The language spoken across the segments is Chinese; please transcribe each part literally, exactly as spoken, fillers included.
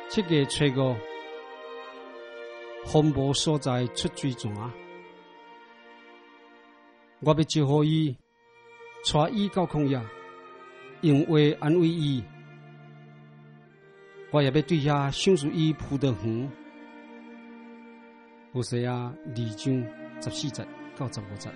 七月初五，风暴所在出水泉，我要招呼伊，带伊到旷野，用话安慰伊。我也要对遐享受伊葡萄园。有西啊，二章十四节到十五节。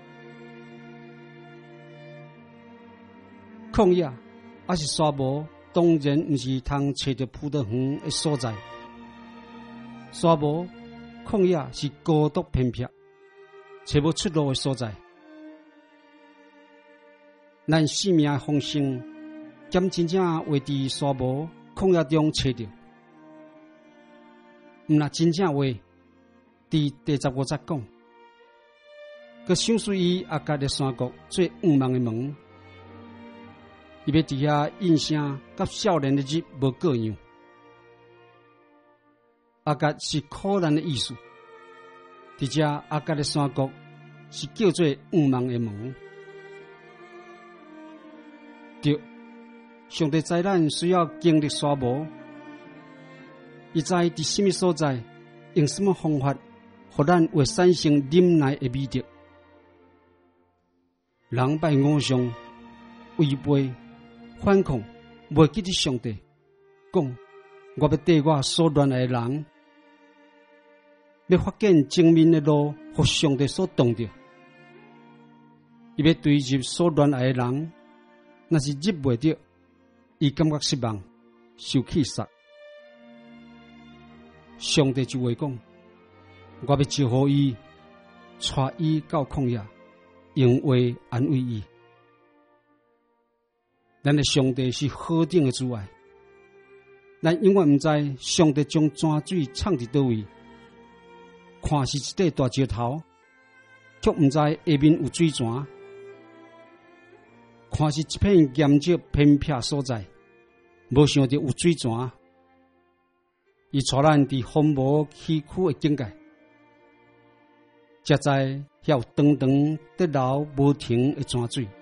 旷野还是沙漠，当然不是通找到葡萄园的所在。沙漠、旷野是孤独偏僻、找无出路的所在。咱生命的丰盛，兼真正会伫沙漠、旷野中找到。毋若真正话，伫第十五节讲，佮想属伊阿甲的山谷做五望的门。伊要伫遐印象，甲少年的日无各样。阿甲是苦难的意思，伫遮阿甲的山谷是叫做五望的门。对，上帝知咱需要经历沙漠，伊知伫什么所在，用什么方法，互咱会产生忍耐的美德。人拜偶像，违背。反抗，袂记得上帝讲，我要对我所恋爱的人，要发现正面的路，互上帝所挡着。伊要对入所恋爱的人，若是入袂着，伊感觉失望，受气煞。上帝就会讲，我要招呼伊，带伊到旷野，用话安慰伊。咱的上帝是何等的主爱，咱永远毋知上帝将泉水藏伫倒位。看是一块大石头，却毋知下面有水泉；看是一片岩石偏僻所在，无想到有水泉。伊带咱伫风无崎岖的境界，才知遐有长长得流无停的泉水。